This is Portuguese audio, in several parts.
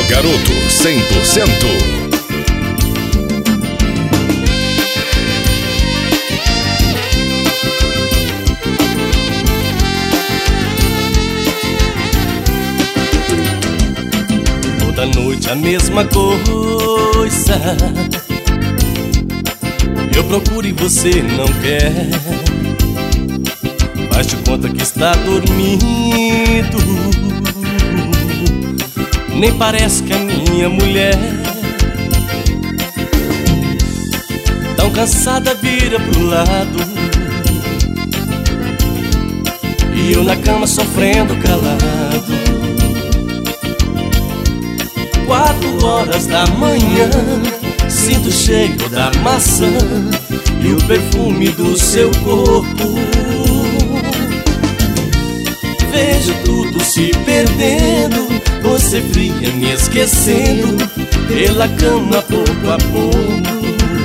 Garoto 100%. Toda noite a mesma coisa, eu procuro e você não quer. Faz de conta que está dormindo, nem parece que é minha mulher. Tão cansada vira pro lado, e eu na cama sofrendo calado. 4 horas da manhã, sinto o cheiro da maçã e o perfume do seu corpo. Vejo tudo se perdendo, você fria me esquecendo, pela cama pouco a pouco.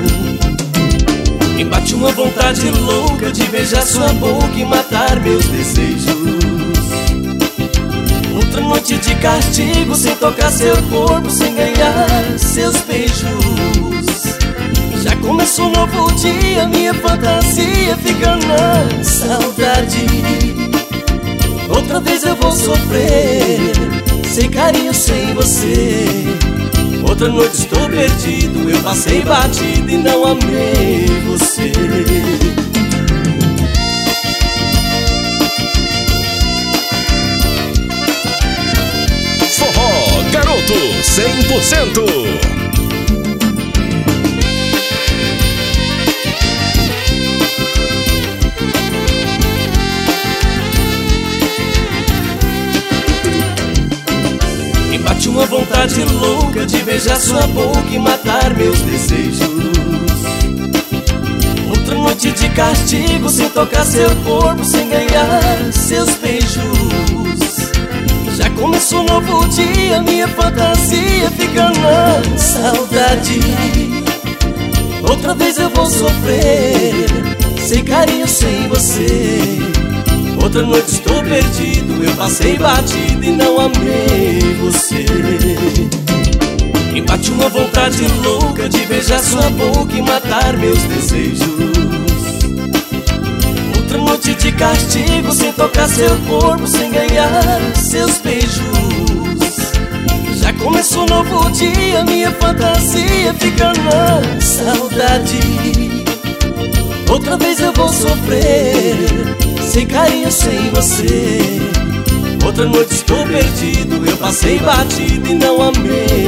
Me bate uma vontade louca de beijar sua boca e matar meus desejos. Outra noite de castigo, sem tocar seu corpo, sem ganhar seus beijos. Já começou um novo dia, minha fantasia fica na saudade. Outra vez eu vou sofrer, sem carinho, sem você. Outra noite estou perdido, eu passei batido e não amei você. Forró Garoto 100%. Me bate uma vontade louca de beijar sua boca e matar meus desejos. Outra noite de castigo, sem tocar seu corpo, sem ganhar seus beijos. Já começou um novo dia, minha fantasia fica na saudade. Outra vez eu vou sofrer, sem carinho, sem você. Outra noite estou perdido, eu passei batido e não amei você. Me bate uma vontade louca de beijar sua boca e matar meus desejos. Outra noite de castigo, sem tocar seu corpo, sem ganhar seus beijos. Já começou um novo dia, minha fantasia fica na saudade. Outra vez eu vou sofrer, sem carinho, sem você. Outra noite estou perdido, eu passei batido e não amei